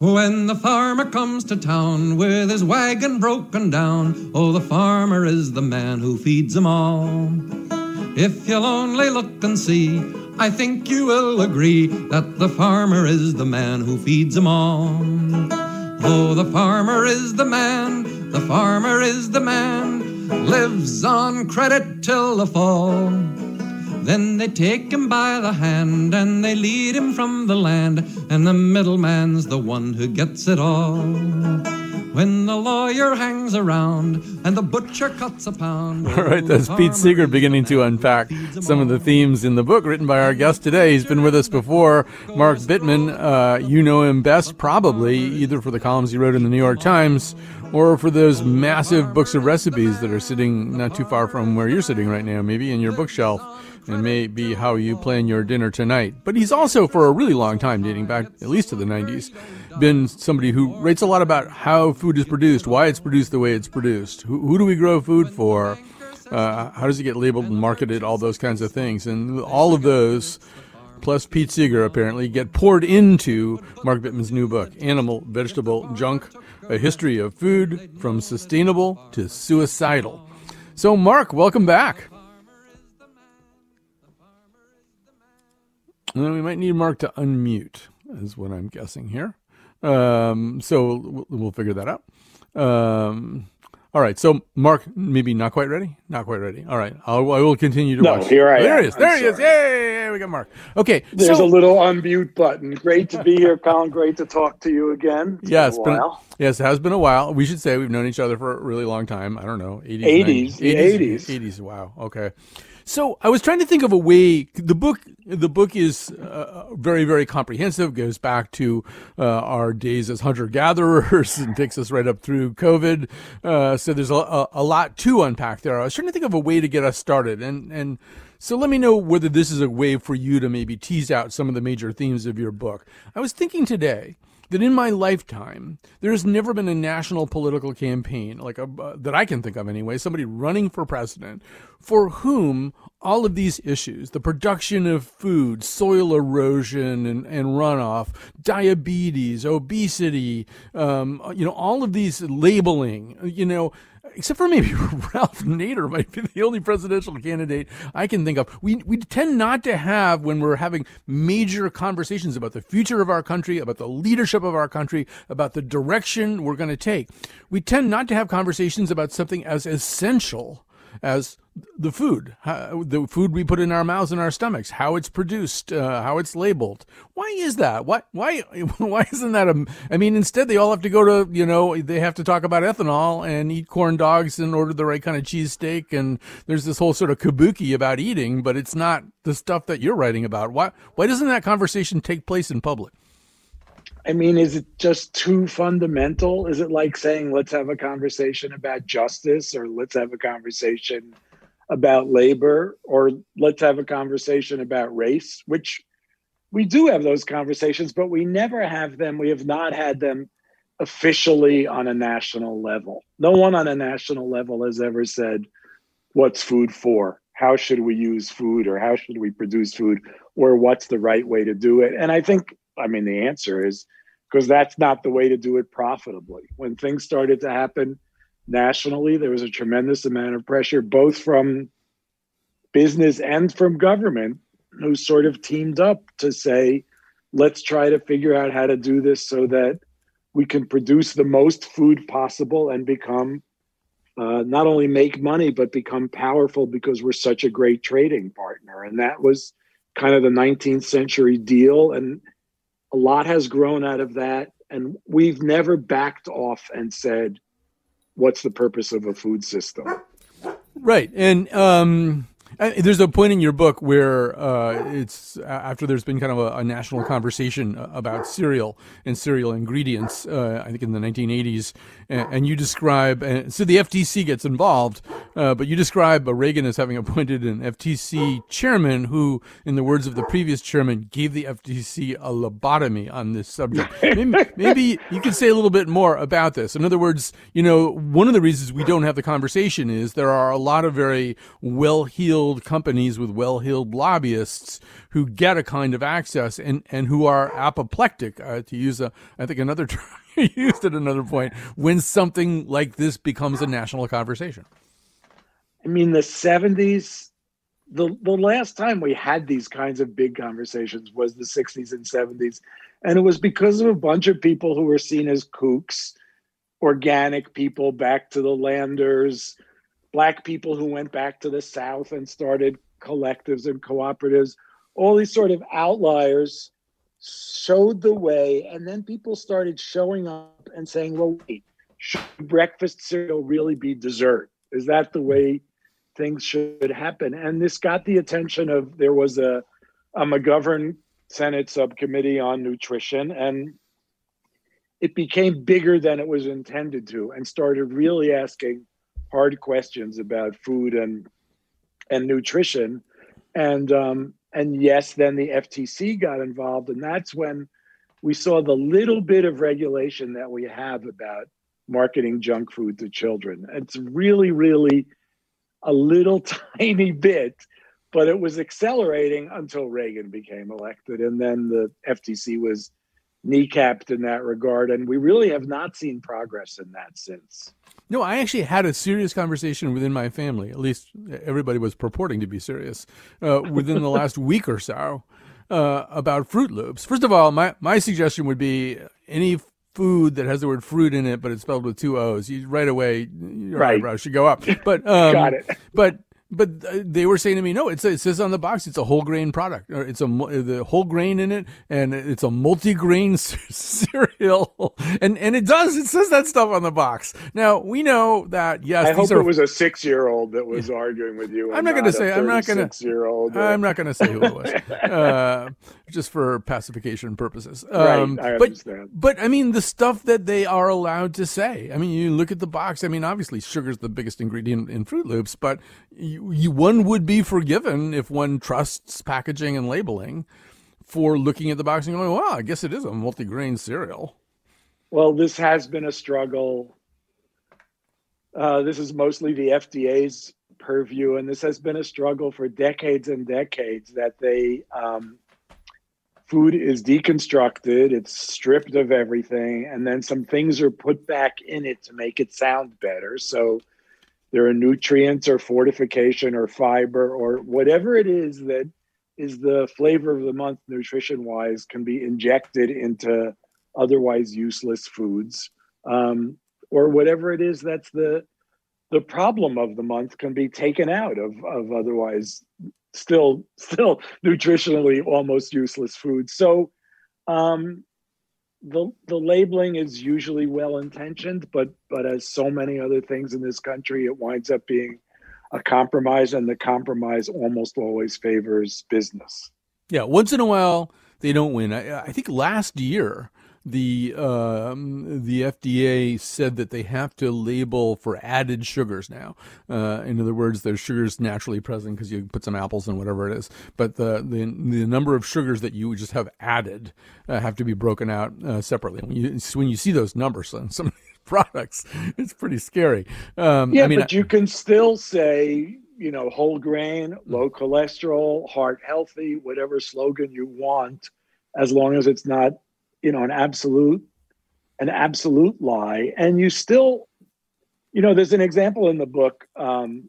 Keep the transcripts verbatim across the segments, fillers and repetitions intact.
When the farmer comes to town with his wagon broken down, oh, the farmer is the man who feeds them all. If you'll only look and see, I think you will agree that the farmer is the man who feeds them all. Oh, the farmer is the man, the farmer is the man, lives on credit till the fall. Then they take him by the hand and they lead him from the land, and the middleman's the one who gets it all. When the lawyer hangs around and the butcher cuts a pound. All right, that's Pete Seeger beginning to unpack some of the themes in the book written by our guest today. He's been with us before, Mark Bittman. Uh, you know him best probably either for the columns he wrote in the New York Times or for those massive books of recipes that are sitting not too far from where you're sitting right now, maybe in your bookshelf, and may be how you plan your dinner tonight. But he's also, for a really long time, dating back at least to the nineties, been somebody who writes a lot about how food is produced, why it's produced the way it's produced, who, who do we grow food for, uh, how does it get labeled and marketed, all those kinds of things. And all of those, plus Pete Seeger apparently, get poured into Mark Bittman's new book, Animal, Vegetable, Junk, A History of Food from Sustainable to Suicidal. So, Mark, welcome back. And then we might need Mark to unmute, is what I'm guessing here. Um, so we'll figure that out. Um, all right. So, Mark, maybe not quite ready? Not quite ready. All right. I'll, I will continue to no, watch. No, here I there am. He is. There I'm he is. Yay! We got Mark. Okay. There's so, a little unmute button. Great to be here, Colin. Great to talk to you again. It's yeah, been it's a been, while. Yes, it has been a while. We should say we've known each other for a really long time. I don't know. eighties. eighties. eighties. eighties. eighties. Wow. Okay. So I was trying to think of a way. The book, the book is uh, very, very comprehensive. Goes back to uh, our days as hunter-gatherers and takes us right up through COVID. Uh, so there's a, a lot to unpack there. I was trying to think of a way to get us started, and and so let me know whether this is a way for you to maybe tease out some of the major themes of your book. I was thinking today that in my lifetime, there has never been a national political campaign, like a, uh, that I can think of anyway, somebody running for president, for whom all of these issues, the production of food, soil erosion and, and runoff, diabetes, obesity, um, you know, all of these labeling, you know, except for maybe Ralph Nader might be the only presidential candidate I can think of. We we tend not to have, when we're having major conversations about the future of our country, about the leadership of our country, about the direction we're going to take, we tend not to have conversations about something as essential as the food, how, the food we put in our mouths and our stomachs, how it's produced, uh, how it's labeled. Why is that? Why, why, why isn't that a, I mean, instead they all have to go to, you know, they have to talk about ethanol and eat corn dogs and order the right kind of cheesesteak. And there's this whole sort of kabuki about eating, but it's not the stuff that you're writing about. Why, why doesn't that conversation take place in public? I mean, is it just too fundamental? Is it like saying, let's have a conversation about justice, or let's have a conversation about labor, or let's have a conversation about race, which we do have those conversations, but we never have them. We have not had them officially on a national level. No one on a national level has ever said, what's food for? How should we use food, or how should we produce food, or what's the right way to do it? And I think, I mean, the answer is because that's not the way to do it profitably. When things started to happen nationally, there was a tremendous amount of pressure, both from business and from government, who sort of teamed up to say, let's try to figure out how to do this so that we can produce the most food possible and become, uh, not only make money, but become powerful because we're such a great trading partner. And that was kind of the nineteenth century deal. And a lot has grown out of that. And we've never backed off and said, what's the purpose of a food system? Right. And um, there's a point in your book where uh, it's after there's been kind of a, a national conversation about cereal and cereal ingredients, uh, I think in the nineteen eighties, and, and you describe, and so the F T C gets involved, uh, but you describe Reagan as having appointed an F T C chairman who, in the words of the previous chairman, gave the F T C a lobotomy on this subject. Maybe, maybe you could say a little bit more about this. In other words, you know, one of the reasons we don't have the conversation is there are a lot of very well-heeled well-heeled companies with well-heeled lobbyists who get a kind of access and, and who are apoplectic, uh, to use a, I think another term you used at another point, when something like this becomes a national conversation. I mean, the seventies, the, the last time we had these kinds of big conversations was the sixties and seventies. And it was because of a bunch of people who were seen as kooks, organic people back to the landers, Black people who went back to the South and started collectives and cooperatives. All these sort of outliers showed the way. And then people started showing up and saying, well, wait, should breakfast cereal really be dessert? Is that the way things should happen? And this got the attention of, there was a, a McGovern Senate subcommittee on nutrition, and it became bigger than it was intended to and started really asking hard questions about food and and nutrition. And um, and yes, then the F T C got involved, and that's when we saw the little bit of regulation that we have about marketing junk food to children. It's really, really a little tiny bit, but it was accelerating until Reagan became elected. And then the F T C was kneecapped in that regard. And we really have not seen progress in that since. No, I actually had a serious conversation within my family. At least everybody was purporting to be serious uh, within the last week or so uh, about Fruit Loops. First of all, my, my suggestion would be any food that has the word fruit in it, but it's spelled with two O's. You, right away, your right. eyebrows should go up. But um, got it. But but they were saying to me, no, it's, it says on the box it's a whole grain product. Or it's a the whole grain in it, and it's a multi-grain cereal. And and it does. It says that stuff on the box. Now we know that yes. I these hope are, it was a six-year-old that was yeah. arguing with you. I'm not going to say. I'm not going to. Year-old I'm not going to say who it was, uh, just for pacification purposes. Um, right. I but, understand. But I mean, the stuff that they are allowed to say. I mean, you look at the box. I mean, obviously, sugar's the biggest ingredient in Fruit Loops, but you, you one would be forgiven if one trusts packaging and labeling for looking at the box and going, "Well, I guess it is a multigrain cereal." Well, this has been a struggle. Uh, this is mostly the F D A's purview, and this has been a struggle for decades and decades. That they um, food is deconstructed, it's stripped of everything, and then some things are put back in it to make it sound better. So there are nutrients or fortification or fiber or whatever it is that is the flavor of the month nutrition-wise can be injected into otherwise useless foods. Um, or whatever it is that's the the problem of the month can be taken out of, of otherwise still still nutritionally almost useless foods. So um, the the labeling is usually well intentioned, but but as so many other things in this country, it winds up being a compromise, and the compromise almost always favors business. Yeah, once in a while they don't win. I, I think last year the um, the F D A said that they have to label for added sugars now. Uh, in other words, there's sugars naturally present because you put some apples in whatever it is, but the the, the number of sugars that you just have added uh, have to be broken out uh, separately. When you when you see those numbers on some of these products, it's pretty scary. Um, yeah, I mean, but you can still say, you know, whole grain, low cholesterol, heart healthy, whatever slogan you want, as long as it's not, you know, an absolute, an absolute lie. And you still, you know, there's an example in the book um,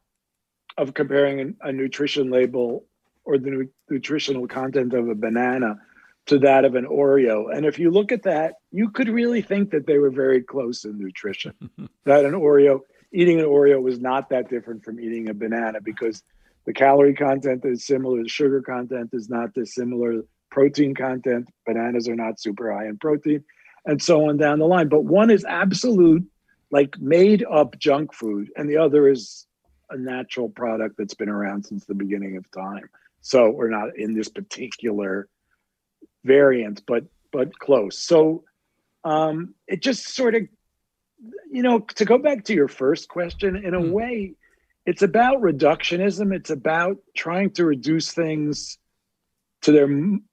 of comparing a, a nutrition label or the nu- nutritional content of a banana to that of an Oreo. And if you look at that, you could really think that they were very close in nutrition. That an Oreo, eating an Oreo was not that different from eating a banana because the calorie content is similar, the sugar content is not dissimilar, protein content, bananas are not super high in protein, and so on down the line. But one is absolute, like made up junk food, and the other is a natural product that's been around since the beginning of time. So we're not in this particular variant, but but close. So um, it just sort of, you know, to go back to your first question, in a mm. way, it's about reductionism. It's about trying to reduce things to their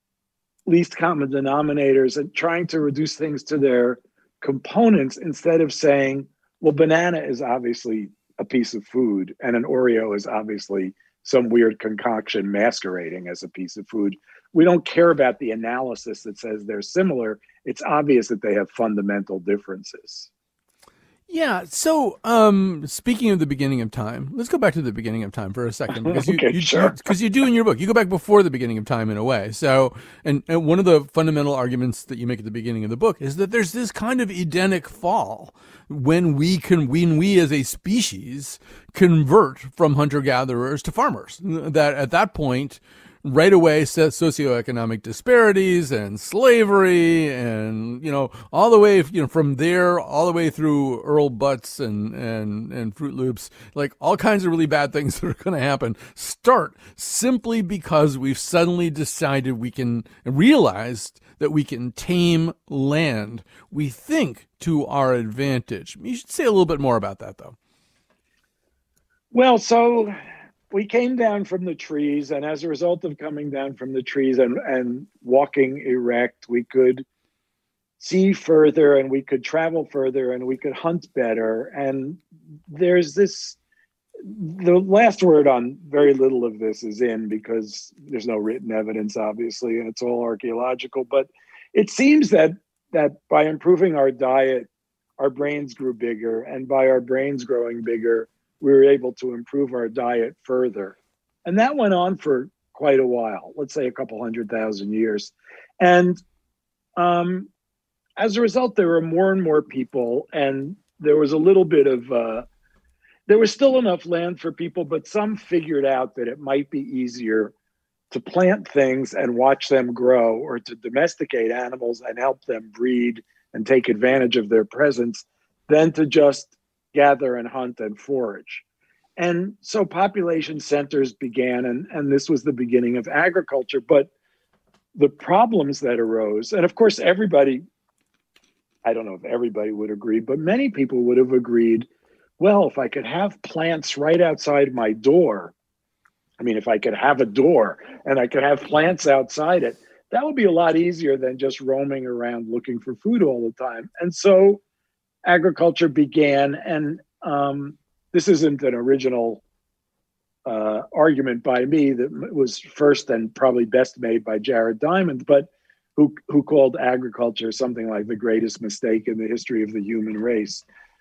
least common denominators and trying to reduce things to their components instead of saying, well, banana is obviously a piece of food and an Oreo is obviously some weird concoction masquerading as a piece of food. We don't care about the analysis that says they're similar. It's obvious that they have fundamental differences. Yeah. So, um, speaking of the beginning of time, let's go back to the beginning of time for a second, because you, okay, you, sure. because you do in your book, you go back before the beginning of time in a way. So, and, and one of the fundamental arguments that you make at the beginning of the book is that there's this kind of Edenic fall when we can, when we as a species convert from hunter-gatherers to farmers. That at that point, right away, socioeconomic disparities and slavery, and you know, all the way, you know, from there all the way through Earl Butts and and and Fruit Loops, like all kinds of really bad things that are going to happen, start simply because we've suddenly decided we can realized that we can tame land. We think to our advantage. You should say a little bit more about that, though. Well, so. We came down from the trees, and as a result of coming down from the trees and, and walking erect, we could see further and we could travel further and we could hunt better. And there's this, the last word on very little of this is in, because there's no written evidence, obviously, and it's all archaeological. But it seems that that by improving our diet, our brains grew bigger, and by our brains growing bigger, we were able to improve our diet further. And that went on for quite a while, let's say a couple hundred thousand years. And um, as a result, there were more and more people, and there was a little bit of, uh, there was still enough land for people, but some figured out that it might be easier to plant things and watch them grow, or to domesticate animals and help them breed and take advantage of their presence, than to just gather and hunt and forage. And so population centers began, and, and this was the beginning of agriculture. But the problems that arose, and of course, everybody, I don't know if everybody would agree, but many people would have agreed, well, if I could have plants right outside my door, I mean, if I could have a door and I could have plants outside it, that would be a lot easier than just roaming around looking for food all the time. And so agriculture began, and um, this isn't an original uh, argument by me. That was first and probably best made by Jared Diamond, but who who called agriculture something like the greatest mistake in the history of the human race.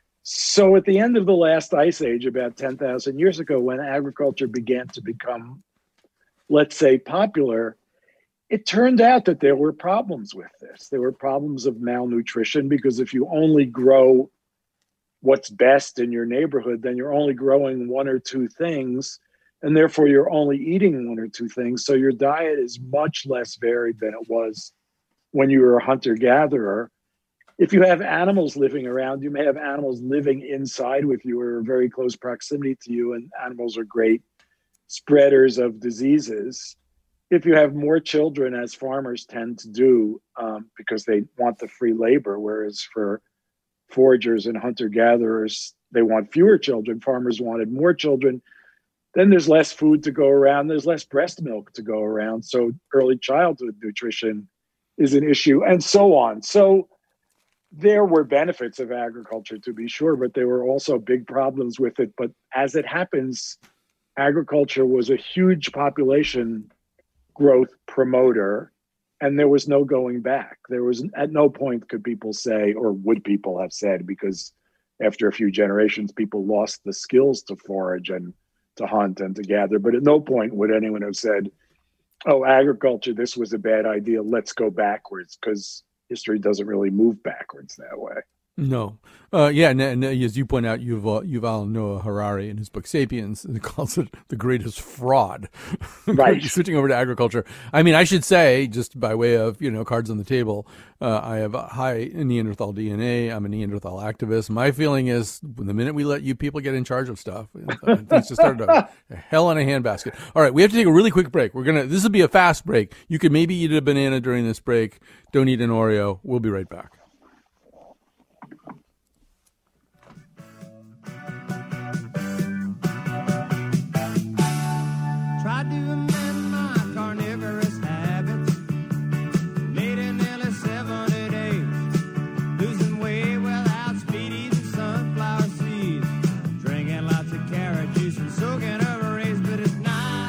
So at the end of the last ice age, about ten thousand years ago, when agriculture began to become, let's say, popular, it turned out that there were problems with this. There were problems of malnutrition, because if you only grow what's best in your neighborhood, then you're only growing one or two things, and therefore you're only eating one or two things. So your diet is much less varied than it was when you were a hunter-gatherer. If you have animals living around, you may have animals living inside with you or very close proximity to you, and animals are great spreaders of diseases. If you have more children, as farmers tend to do, um, because they want the free labor, whereas for foragers and hunter-gatherers, they want fewer children. Farmers wanted more children. Then there's less food to go around. There's less breast milk to go around. So early childhood nutrition is an issue, and so on. So there were benefits of agriculture, to be sure, but there were also big problems with it. But as it happens, agriculture was a huge population growth promoter, and there was no going back. There was, at no point could people say, or would people have said, because after a few generations, people lost the skills to forage and to hunt and to gather. But at no point would anyone have said, oh, agriculture, this was a bad idea, let's go backwards, because history doesn't really move backwards that way. No. Uh, yeah, and, and as you point out, Yuval, Yuval Noah Harari in his book *Sapiens* calls it the greatest fraud. Right. Switching over to agriculture. I mean, I should say, just by way of, you know, cards on the table, uh, I have a high Neanderthal D N A. I'm a Neanderthal activist. My feeling is the minute we let you people get in charge of stuff, things just started a, a hell in a handbasket. All right, we have to take a really quick break. We're gonna. This will be a fast break. You could maybe eat a banana during this break. Don't eat an Oreo. We'll be right back. Tried to amend my carnivorous habits, made it nearly seventy days, losing weight without speed, eating sunflower seeds, drinking lots of carrot juice and soaking over rays, but it's not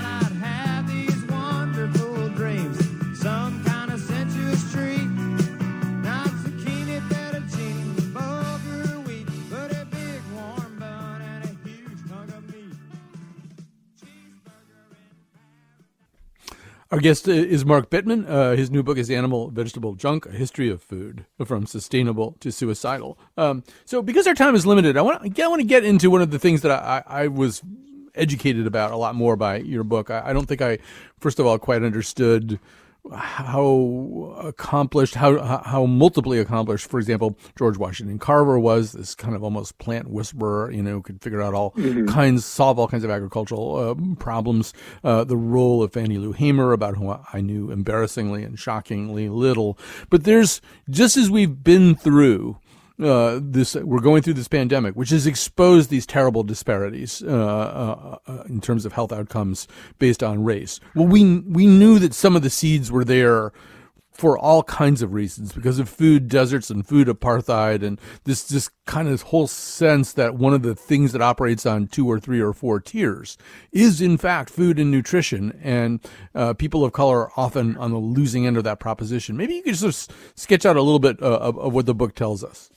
Our guest is Mark Bittman. Uh, his new book is Animal Vegetable Junk, A History of Food, From Sustainable to Suicidal. Um, so because our time is limited, I want, I want to get into one of the things that I, I was educated about a lot more by your book. I, I don't think I, first of all, quite understood how accomplished, how how multiply accomplished, for example, George Washington Carver was, this kind of almost plant whisperer, you know, could figure out all mm-hmm. kinds, solve all kinds of agricultural uh, problems. Uh, the role of Fannie Lou Hamer, about whom I knew embarrassingly and shockingly little. But there's, just as we've been through Uh, this, we're going through this pandemic, which has exposed these terrible disparities uh, uh, uh, in terms of health outcomes based on race. Well, we we knew that some of the seeds were there for all kinds of reasons, because of food deserts and food apartheid, and this this kind of whole sense that one of the things that operates on two or three or four tiers is in fact food and nutrition, and uh, people of color are often on the losing end of that proposition. Maybe you could sort of sketch out a little bit uh, of, of what the book tells us.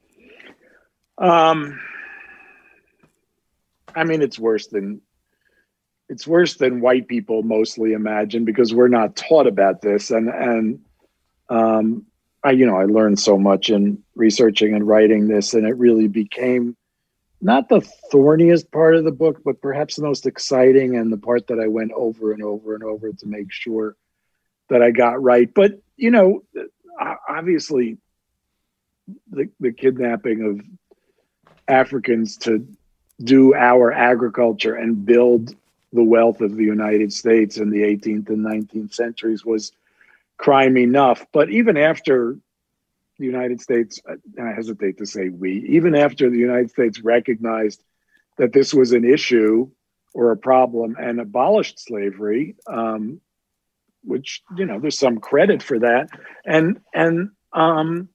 Um, I mean, it's worse than it's worse than white people mostly imagine, because we're not taught about this. And and um, I, you know, I learned so much in researching and writing this, and it really became not the thorniest part of the book, but perhaps the most exciting, and the part that I went over and over and over to make sure that I got right. But you know, obviously, the the kidnapping of Africans to do our agriculture and build the wealth of the United States in the eighteenth and nineteenth centuries was crime enough. But even after the United States, and I hesitate to say we, even after the United States recognized that this was an issue or a problem and abolished slavery, um, which, you know, there's some credit for that. And, and um,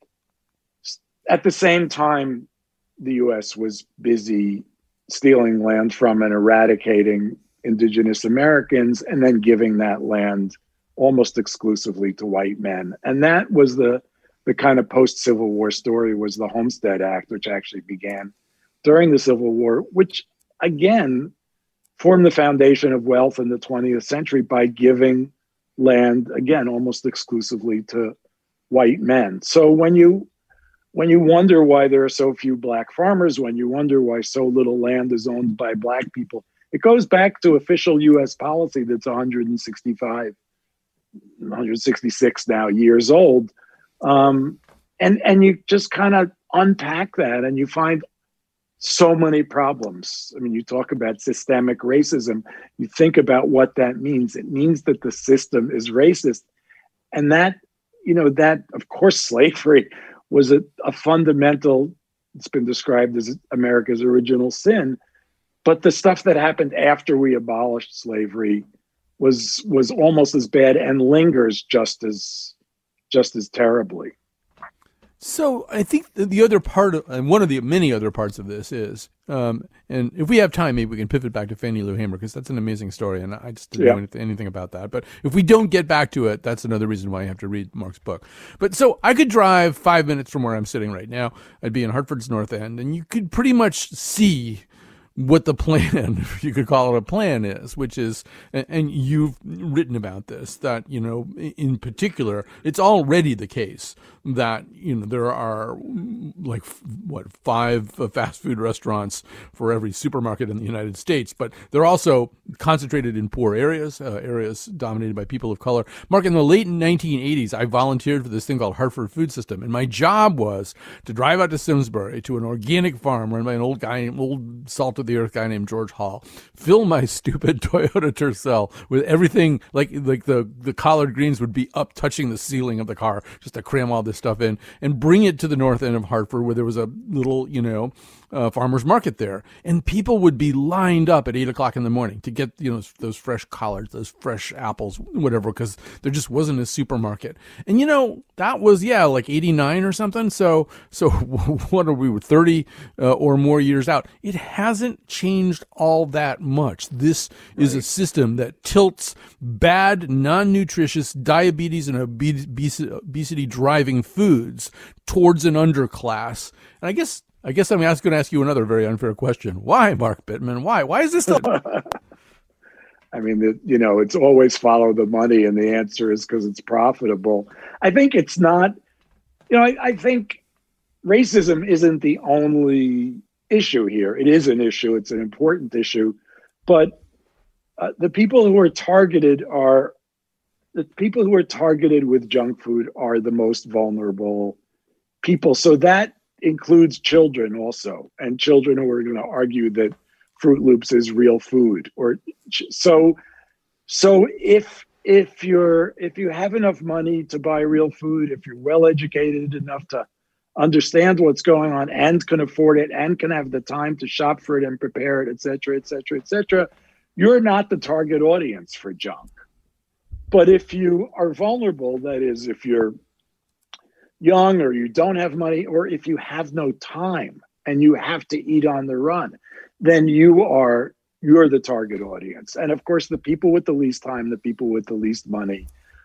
at the same time, the U S was busy stealing land from and eradicating indigenous Americans, and then giving that land almost exclusively to white men. And that was the the kind of post-Civil War story, was the Homestead Act, which actually began during the Civil War, which again formed the foundation of wealth in the twentieth century by giving land, again, almost exclusively to white men. So when you When you wonder why there are so few black farmers, when you wonder why so little land is owned by black people, it goes back to official U S policy that's one hundred sixty-five, one hundred sixty-six now years old. Um, and, and you just kind of unpack that, and you find so many problems. I mean, you talk about systemic racism. You think about what that means. It means that the system is racist. And that, you know, that, of course, slavery was a, a fundamental, it's been described as America's original sin. But the stuff that happened after we abolished slavery was was almost as bad and lingers just as just as terribly. So I think the other part, of, and one of the many other parts of this is, um, and if we have time, maybe we can pivot back to Fannie Lou Hamer, because that's an amazing story, and I just didn't yeah. know anything about that. But if we don't get back to it, that's another reason why you have to read Mark's book. But so I could drive five minutes from where I'm sitting right now. I'd be in Hartford's North End, and you could pretty much see what the plan, if you could call it a plan, is, which is, and you've written about this, that, you know, in particular, it's already the case that, you know, there are like, what, five fast food restaurants for every supermarket in the United States, but they're also concentrated in poor areas, uh, areas dominated by people of color. Mark, in the late nineteen eighties, I volunteered for this thing called Hartford Food System, and my job was to drive out to Simsbury to an organic farm run by an old guy, old salt of the earth guy named George Hall, fill my stupid Toyota Tercel with everything, like like the, the collard greens would be up touching the ceiling of the car, just to cram all this stuff in, and bring it to the north end of Hartford, where there was a little, you know, uh, farmer's market there. And people would be lined up at eight o'clock in the morning to get, you know, those fresh collards, those fresh apples, whatever, because there just wasn't a supermarket. And, you know, that was, yeah, like eighty-nine or something. So, so what are we, were thirty uh, or more years out. It hasn't changed all that much. This right. is a system that tilts bad, non-nutritious, diabetes and obesity driving foods towards an underclass. And I guess I guess I'm going to ask you another very unfair question. Why, Mark Bittman? Why? Why is this still? I mean, the, you know, it's always follow the money, and the answer is because it's profitable. I think it's not, you know, I, I think racism isn't the only issue here. It is an issue. It's an important issue. But uh, the people who are targeted are, the people who are targeted with junk food are the most vulnerable people. So that includes children also, and children who are going to argue that Fruit Loops is real food. Or so so if if you're if you have enough money to buy real food, if you're well educated enough to understand what's going on and can afford it and can have the time to shop for it and prepare it, et cetera, et cetera, et cetera, you're not the target audience for junk. But if you are vulnerable, that is, if you're young or you don't have money, or if you have no time and you have to eat on the run, then you are, you're the target audience. And of course, the people with the least time, the people with the least money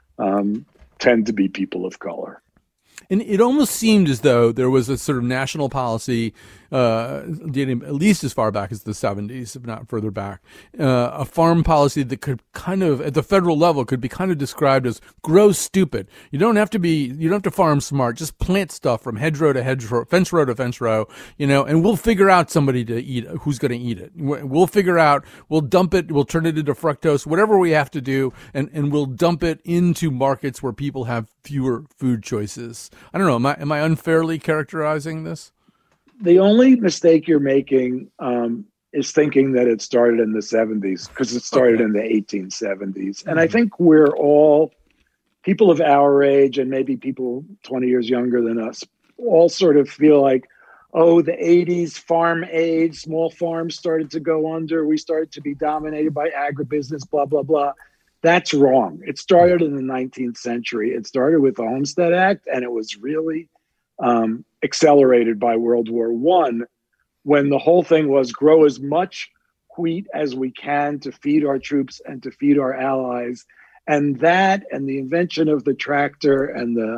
um, tend to be people of color. And it almost seemed as though there was a sort of national policy, uh, dating at least as far back as the seventies, if not further back, uh, a farm policy that could kind of, at the federal level, could be kind of described as grow stupid. You don't have to be, you don't have to farm smart. Just plant stuff from hedgerow to hedgerow, fence row to fence row, you know, and we'll figure out somebody to eat, who's going to eat it. We'll figure out, we'll dump it, we'll turn it into fructose, whatever we have to do, and, and we'll dump it into markets where people have fewer food choices. I don't know. Am I, am I unfairly characterizing this? The only mistake you're making um, is thinking that it started in the seventies, because it started okay. in the eighteen seventies. And mm-hmm. I think we're all, people of our age and maybe people twenty years younger than us, all sort of feel like, oh, the eighties farm age, small farms started to go under. We started to be dominated by agribusiness, blah, blah, blah. That's wrong. It started in the nineteenth century. It started with the Homestead Act, and it was really um, accelerated by World War One, when the whole thing was grow as much wheat as we can to feed our troops and to feed our allies. And that and the invention of the tractor and the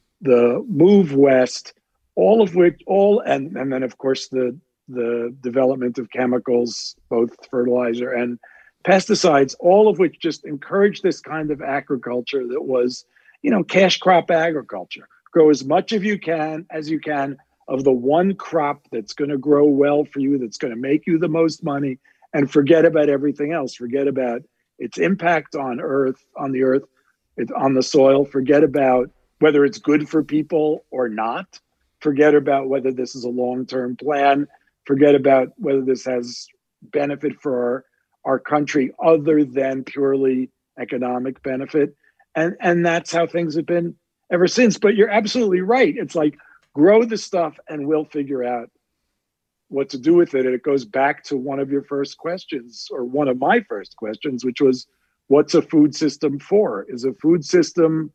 the move west, all of which, all, and, and then of course the the development of chemicals, both fertilizer and pesticides, all of which just encouraged this kind of agriculture that was, you know, cash crop agriculture. Grow as much of you can as you can of the one crop that's going to grow well for you, that's going to make you the most money, and forget about everything else. Forget about its impact on earth, on the earth, it, on the soil. Forget about whether it's good for people or not. Forget about whether this is a long-term plan. Forget about whether this has benefit for our our country other than purely economic benefit. And, and that's how things have been ever since. But you're absolutely right. It's like, grow the stuff and we'll figure out what to do with it. And it goes back to one of your first questions, or one of my first questions, which was, what's a food system for? Is a food system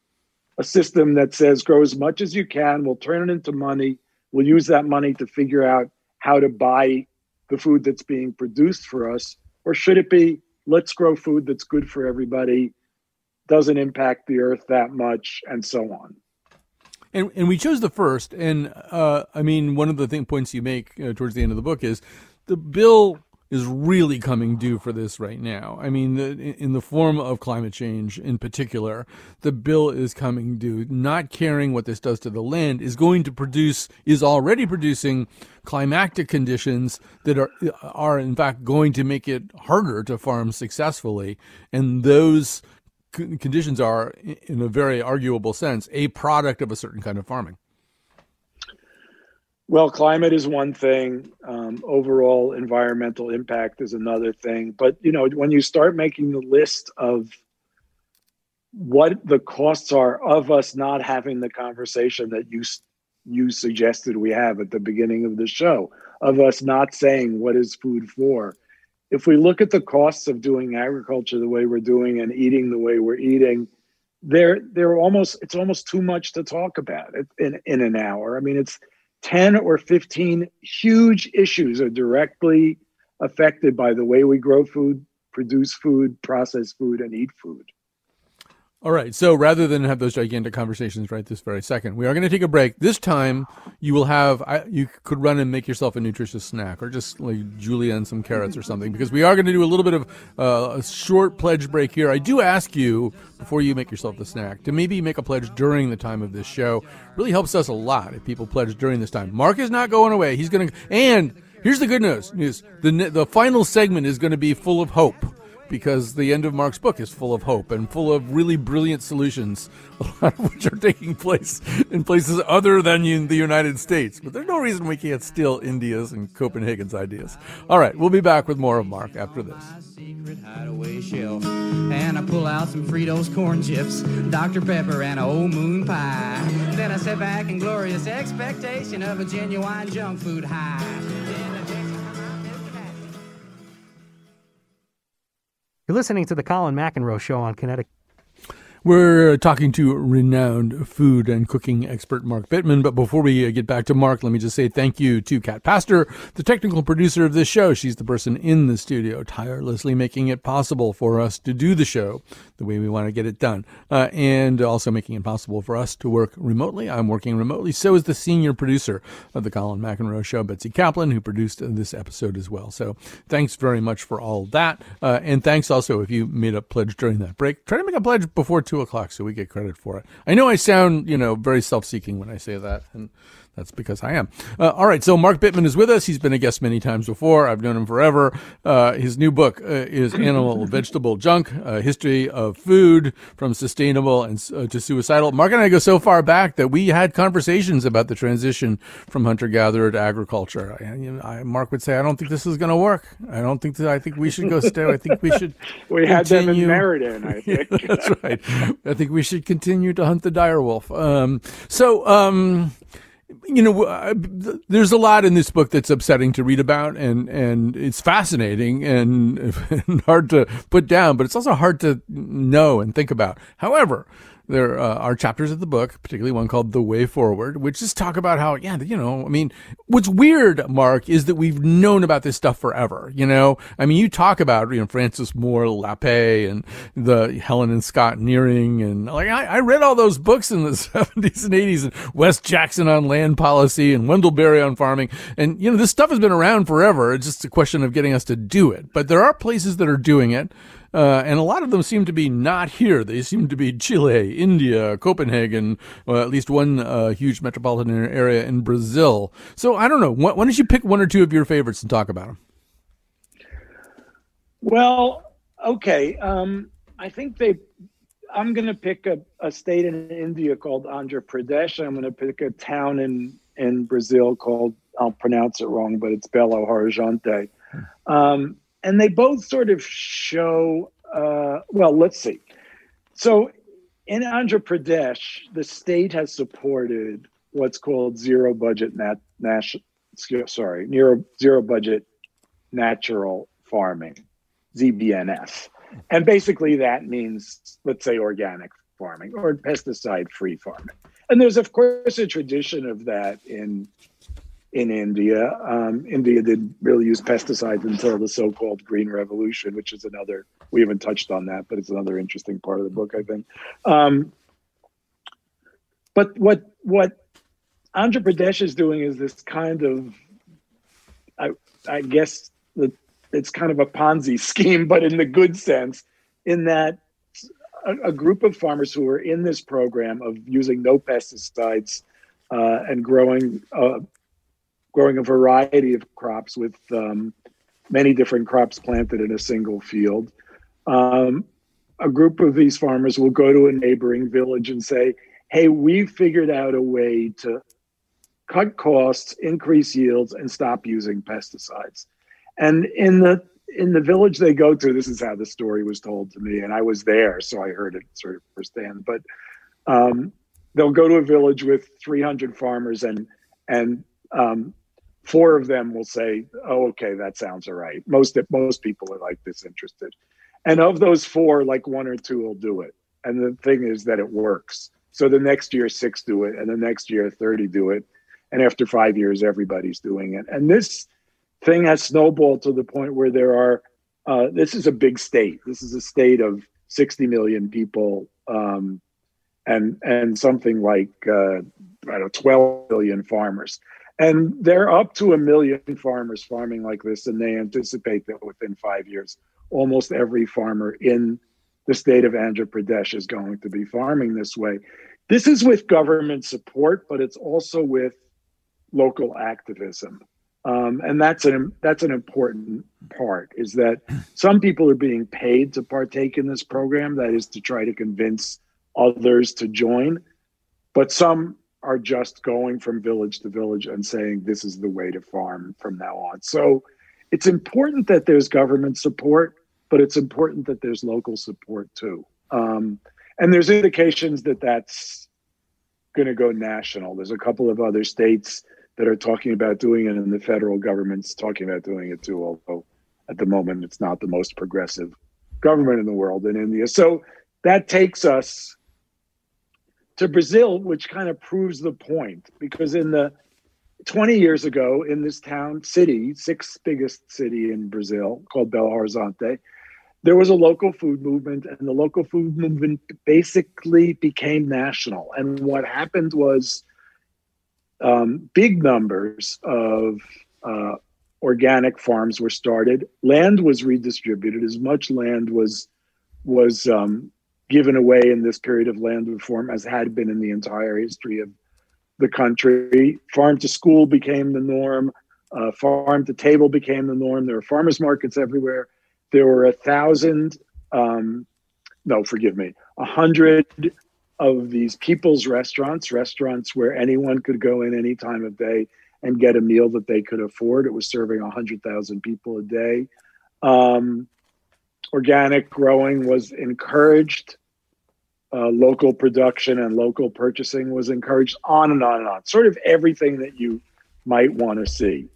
a system that says grow as much as you can, we'll turn it into money, we'll use that money to figure out how to buy the food that's being produced for us? Or should it be, let's grow food that's good for everybody, doesn't impact the earth that much, and so on? And and we chose the first. And uh, I mean, one of the thing, points you make uh, towards the end of the book is the bill is really coming due for this right now. I mean, the, in the form of climate change in particular, the bill is coming due. Not caring what this does to the land is going to produce, is already producing climactic conditions that are, are in fact going to make it harder to farm successfully. And those c- conditions are, in a very arguable sense, a product of a certain kind of farming. Well, climate is one thing. Um, overall environmental impact is another thing. But, you know, when you start making the list of what the costs are of us not having the conversation that you you suggested we have at the beginning of the show, of us not saying what is food for. If we look at the costs of doing agriculture the way we're doing and eating the way we're eating, they're, they're almost, it's almost too much to talk about in, in an hour. I mean, it's ten or fifteen huge issues are directly affected by the way we grow food, produce food, process food, and eat food. All right. So rather than have those gigantic conversations right this very second, we are going to take a break. This time, you will have I, you could run and make yourself a nutritious snack, or just like julienne some carrots or something, because we are going to do a little bit of uh, a short pledge break here. I do ask you before you make yourself the snack to maybe make a pledge during the time of this show. Really helps us a lot if people pledge during this time. Mark is not going away. He's going to, and here's the good news: news the the final segment is going to be full of hope, because the end of Mark's book is full of hope and full of really brilliant solutions, a lot of which are taking place in places other than in the United States. But there's no reason we can't steal India's and Copenhagen's ideas. All right, we'll be back with more of Mark after this. Secret hideaway shelf, and I pull out some Fritos corn chips, Doctor Pepper, and a old moon pie. Then I sit back in glorious expectation of a genuine junk food high. You're listening to the Colin McEnroe Show on Kinetic. We're talking to renowned food and cooking expert Mark Bittman. But before we get back to Mark, let me just say thank you to Kat Pastor, the technical producer of this show. She's the person in the studio tirelessly making it possible for us to do the show the way we want to get it done, uh, and also making it possible for us to work remotely. I'm working remotely. So is the senior producer of the Colin McEnroe Show, Betsy Kaplan, who produced this episode as well. So thanks very much for all that. Uh, and thanks also if you made a pledge during that break. Try to make a pledge before two o'clock so we get credit for it. I know I sound, you know, very self-seeking when I say that, and that's because I am. Uh, all right, so Mark Bittman is with us. He's been a guest many times before. I've known him forever. Uh, his new book uh, is Animal Vegetable Junk, A History of Food from Sustainable and uh, to Suicidal. Mark and I go so far back that we had conversations about the transition from hunter-gatherer to agriculture. I, you know, I, Mark would say, I don't think this is going to work. I don't think that, I think we should go stay. I think we should We had them in continue. Meriden, I think. Yeah, that's right. I think we should continue to hunt the dire wolf. Um, so, um, you know, uh, there's a lot in this book that's upsetting to read about, and, and it's fascinating and, and hard to put down, but it's also hard to know and think about. However, there uh, are chapters of the book, particularly one called The Way Forward, which just talk about how, yeah, you know, I mean, what's weird, Mark, is that we've known about this stuff forever, you know? I mean, you talk about, you know, Francis Moore Lappé and the Helen and Scott Nearing, and like, I, I read all those books in the seventies and eighties, and Wes Jackson on land policy and Wendell Berry on farming. And, you know, this stuff has been around forever. It's just a question of getting us to do it. But there are places that are doing it. Uh, and a lot of them seem to be not here. They seem to be Chile, India, Copenhagen, or at least one uh, huge metropolitan area in Brazil. So I don't know. Why, why don't you pick one or two of your favorites and talk about them? Well, okay. Um, I think they. I'm going to pick a, a state in India called Andhra Pradesh. I'm going to pick a town in in Brazil called, I'll pronounce it wrong, but it's Belo Horizonte. Um, And they both sort of show, uh, well, let's see. So in Andhra Pradesh, the state has supported what's called zero budget nat, nat sorry, zero, zero budget natural farming, Z B N F. And basically that means, let's say, organic farming or pesticide-free farming. And there's, of course, a tradition of that in in India. Um, India didn't really use pesticides until the so-called Green Revolution, which is another, we haven't touched on that, but it's another interesting part of the book, I think. Um, but what what Andhra Pradesh is doing is this kind of, I, I guess the, it's kind of a Ponzi scheme, but in the good sense, in that a, a group of farmers who are in this program of using no pesticides uh, and growing uh, growing a variety of crops with um, many different crops planted in a single field. Um, a group of these farmers will go to a neighboring village and say, hey, we figured out a way to cut costs, increase yields, and stop using pesticides. And in the in the village they go to, this is how the story was told to me, and I was there, so I heard it sort of firsthand, but um, they'll go to a village with three hundred farmers, and and um, four of them will say, oh, okay, that sounds all right. Most, most people are like disinterested. And of those four, like one or two will do it. And the thing is that it works. So the next year, six do it. And the next year, thirty do it. And after five years, everybody's doing it. And this thing has snowballed to the point where there are, uh, this is a big state. This is a state of sixty million people, um, and and something like uh, I don't know, twelve million farmers. And they're up to a million farmers farming like this, and they anticipate that within five years, almost every farmer in the state of Andhra Pradesh is going to be farming this way. This is with government support, but it's also with local activism. Um, and that's an that's an important part, is that some people are being paid to partake in this program, that is to try to convince others to join, but some are just going from village to village and saying this is the way to farm from now on. So it's important that there's government support, but it's important that there's local support too. Um, and there's indications that that's going to go national. There's a couple of other states that are talking about doing it, and the federal government's talking about doing it too, although at the moment it's not the most progressive government in the world in India. So that takes us to Brazil, which kind of proves the point, because in the twenty years ago in this town, city, sixth biggest city in Brazil, called Belo Horizonte, there was a local food movement, and the local food movement basically became national. And what happened was um, big numbers of uh, organic farms were started. Land was redistributed. As much land was was um, given away in this period of land reform as had been in the entire history of the country. Farm to school became the norm. Uh, farm to table became the norm. There were farmers markets everywhere. There were a thousand, um, no, forgive me, a hundred of these people's restaurants, restaurants where anyone could go in any time of day and get a meal that they could afford. It was serving a hundred thousand people a day. Um, organic growing was encouraged. Uh, local production and local purchasing was encouraged, on and on and on. Sort of everything that you might want to see.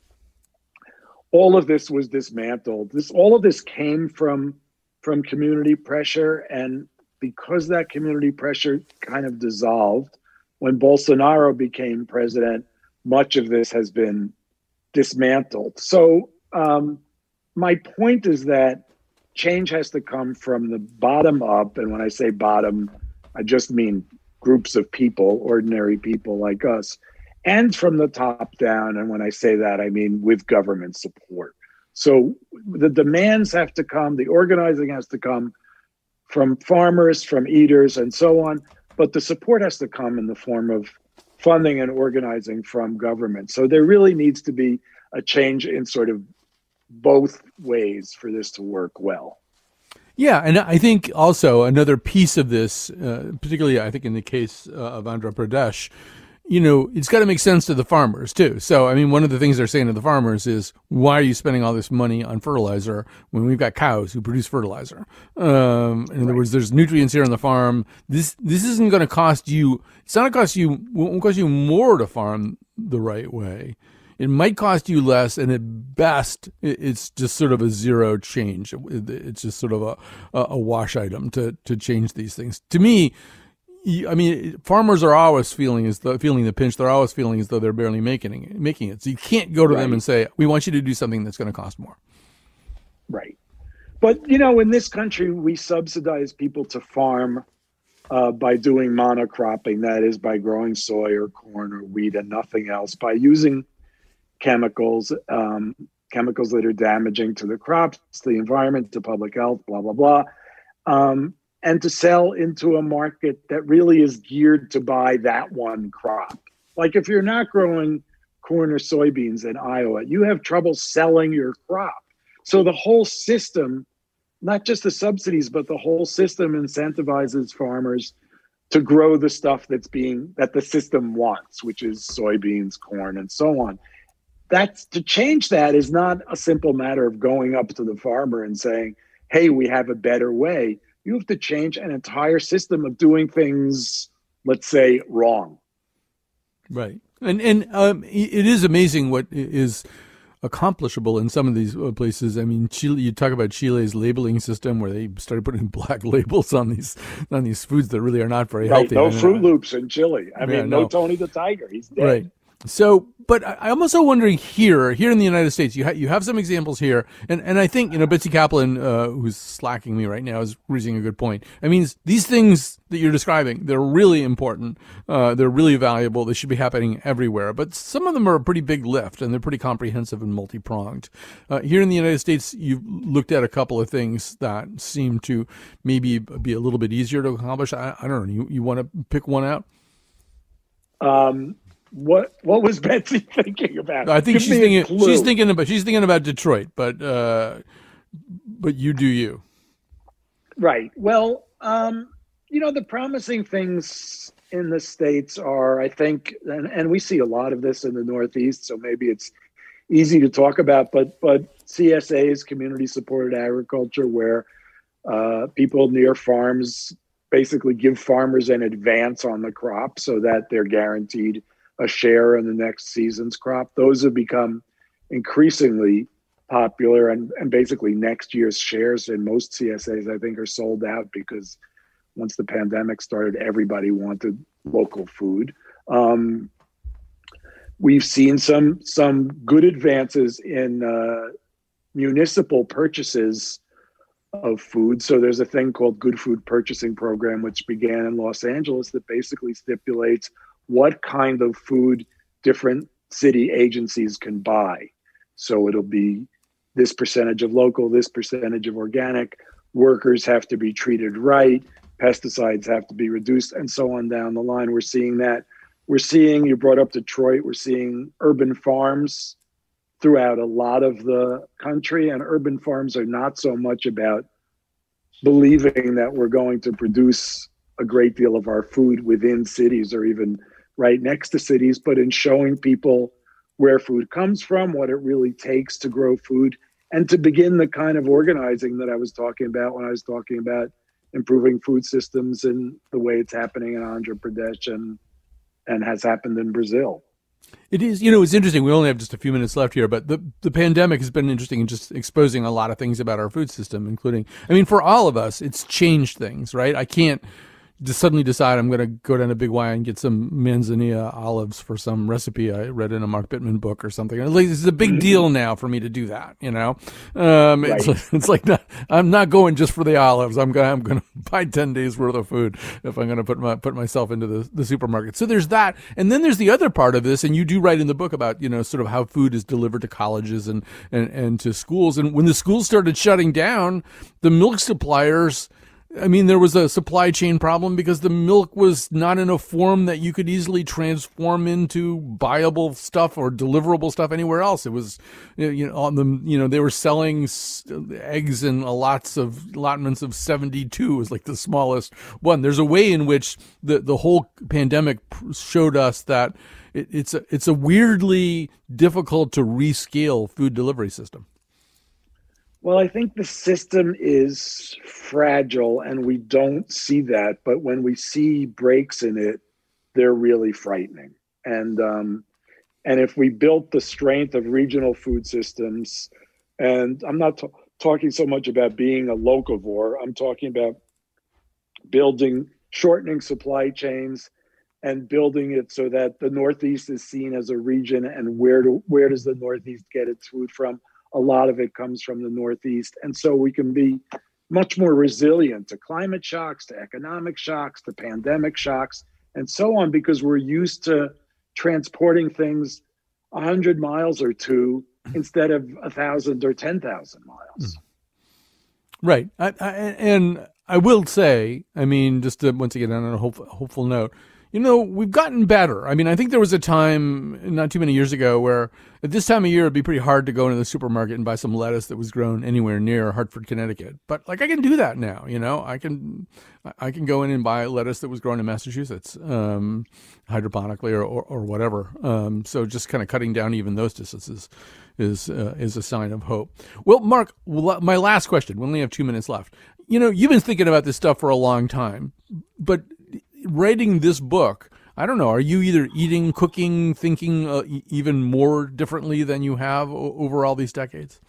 All of this was dismantled. This, all of this came from, from community pressure. And because that community pressure kind of dissolved, when Bolsonaro became president, much of this has been dismantled. So um, my point is that change has to come from the bottom up. And when I say bottom, I just mean groups of people, ordinary people like us, and from the top down. And when I say that, I mean with government support. So the demands have to come, the organizing has to come from farmers, from eaters, and so on. But the support has to come in the form of funding and organizing from government. So there really needs to be a change in sort of both ways for this to work well. Yeah, and I think also another piece of this, uh, particularly I think in the case uh, of Andhra Pradesh, you know, it's got to make sense to the farmers too. So, I mean, one of the things they're saying to the farmers is, why are you spending all this money on fertilizer when we've got cows who produce fertilizer? Um, in other words, there's nutrients here on the farm. This this isn't going to cost you. It's not going to cost you. Won't cost you more to farm the right way. It might cost you less, and at best, it's just sort of a zero change. It's just sort of a, a wash item to, to change these things. To me, I mean, farmers are always feeling as though feeling the pinch. They're always feeling as though they're barely making it. Making it. So you can't go to right. them and say, "We want you to do something that's going to cost more." Right. But you know, in this country, we subsidize people to farm uh, by doing monocropping. That is, by growing soy or corn or wheat and nothing else. By using chemicals, um, chemicals that are damaging to the crops, to the environment, to public health, blah, blah, blah. Um, and to sell into a market that really is geared to buy that one crop. Like if you're not growing corn or soybeans in Iowa, you have trouble selling your crop. So the whole system, not just the subsidies, but the whole system incentivizes farmers to grow the stuff that's being, that the system wants, which is soybeans, corn, and so on. That's, to change that is not a simple matter of going up to the farmer and saying, hey, we have a better way. You have to change an entire system of doing things, let's say, wrong. Right. And and um, it is amazing what is accomplishable in some of these places. I mean, Chile, you talk about Chile's labeling system where they started putting black labels on these on these foods that really are not very right. healthy. No I mean, Fruit Loops in Chile. I yeah, mean, no, no Tony the Tiger. He's dead. Right. So, but I- I'm also wondering here, here in the United States, you ha- you have some examples here, and, and I think, you know, Betsy Kaplan, uh, who's slacking me right now, is raising a good point. I mean, these things that you're describing, they're really important, uh, they're really valuable, they should be happening everywhere, but some of them are a pretty big lift, and they're pretty comprehensive and multi-pronged. Uh, here in the United States, you've looked at a couple of things that seem to maybe be a little bit easier to accomplish. I, I don't know, you, you want to pick one out? Um, What what was Betsy thinking about? I think Give she's me a thinking clue. she's thinking about she's thinking about Detroit, but uh, but you do you. Right. Well, um, you know, the promising things in the States are, I think, and, and we see a lot of this in the Northeast, so maybe it's easy to talk about, but but C S As, community supported agriculture, where uh, people near farms basically give farmers an advance on the crop so that they're guaranteed a share in the next season's crop. Those have become increasingly popular, and, and basically next year's shares in most C S As, I think, are sold out because once the pandemic started, everybody wanted local food. Um, we've seen some some good advances in uh, municipal purchases of food. So there's a thing called Good Food Purchasing Program, which began in Los Angeles, that basically stipulates what kind of food different city agencies can buy. So it'll be this percentage of local, this percentage of organic, workers have to be treated right, pesticides have to be reduced, and so on down the line. We're seeing that. We're seeing, you brought up Detroit, we're seeing urban farms throughout a lot of the country, and urban farms are not so much about believing that we're going to produce a great deal of our food within cities or even right next to cities, but in showing people where food comes from, what it really takes to grow food, and to begin the kind of organizing that I was talking about when I was talking about improving food systems and the way it's happening in Andhra Pradesh and, and has happened in Brazil. It is, you know, it's interesting. We only have just a few minutes left here, but the, the pandemic has been interesting in just exposing a lot of things about our food system, including, I mean, for all of us, it's changed things, right? I can't just suddenly decide I'm going to go down to Big Y and get some manzanilla olives for some recipe I read in a Mark Bittman book or something. It's a big deal now for me to do that, you know? Um, Right. it's, like, it's like not, I'm not going just for the olives. I'm going I'm going to buy ten days worth of food if I'm going to put my, put myself into the, the supermarket. So there's that. And then there's the other part of this. And you do write in the book about, you know, sort of how food is delivered to colleges and, and, and to schools. And when the schools started shutting down, the milk suppliers, I mean, there was a supply chain problem because the milk was not in a form that you could easily transform into buyable stuff or deliverable stuff anywhere else. It was, you know, on the, you know, they were selling eggs in lots of allotments of seventy-two was like the smallest one. There's a way in which the, the whole pandemic showed us that it, it's a, it's a weirdly difficult to rescale food delivery system. Well, I think the system is fragile and we don't see that. But when we see breaks in it, they're really frightening. And um, and if we built the strength of regional food systems, and I'm not t- talking so much about being a locavore, I'm talking about building, shortening supply chains and building it so that the Northeast is seen as a region, and where do, where does the Northeast get its food from? A lot of it comes from the Northeast. And so we can be much more resilient to climate shocks, to economic shocks, to pandemic shocks, and so on, because we're used to transporting things a hundred miles or two instead of a thousand or ten thousand miles. Right. I, I, and I will say, I mean, just to, once again, on a hopeful, hopeful note, you know, we've gotten better. I mean, I think there was a time not too many years ago where at this time of year, it'd be pretty hard to go into the supermarket and buy some lettuce that was grown anywhere near Hartford, Connecticut. But like, I can do that now, you know, I can, I can go in and buy lettuce that was grown in Massachusetts, um, hydroponically or, or, or whatever. Um, so just kind of cutting down even those distances is, uh, is a sign of hope. Well, Mark, my last question, we only have two minutes left. You know, you've been thinking about this stuff for a long time, but writing this book, I don't know, are you either eating, cooking, thinking uh, e- even more differently than you have o- over all these decades?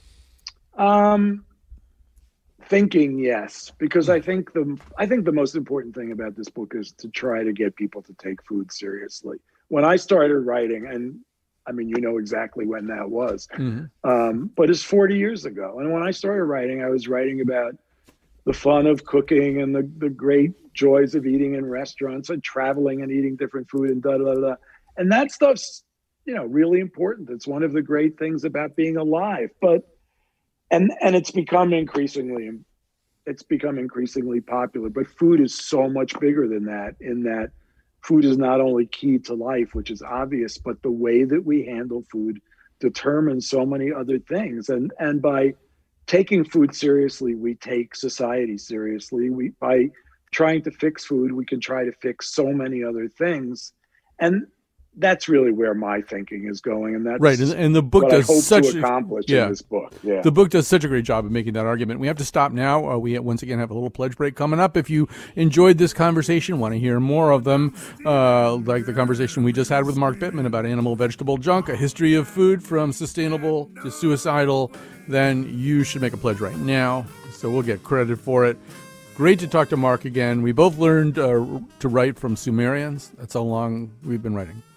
Um, thinking, yes, because I think the I think the most important thing about this book is to try to get people to take food seriously. when I started writing, and I mean, you know exactly when that was, Mm-hmm. um, but it's forty years ago. And when I started writing, I was writing about the fun of cooking and the, the great joys of eating in restaurants and traveling and eating different food and da da da. And that stuff's, you know, really important. It's one of the great things about being alive. But and and it's become increasingly it's become increasingly popular. But food is so much bigger than that, in that food is not only key to life, which is obvious, but the way that we handle food determines so many other things. And and by taking food seriously, we take society seriously. We by trying to fix food, we can try to fix so many other things. And that's really where my thinking is going, and that's right. And, and the book what does I hope such to accomplish yeah. in this book. Yeah, the book does such a great job of making that argument. We have to stop now. Uh, we once again have a little pledge break coming up. If you enjoyed this conversation, want to hear more of them, uh, like the conversation we just had with Mark Bittman about animal vegetable junk, a history of food from sustainable to suicidal, then you should make a pledge right now. So we'll get credit for it. Great to talk to Mark again. We both learned uh, to write from Sumerians. That's how long we've been writing.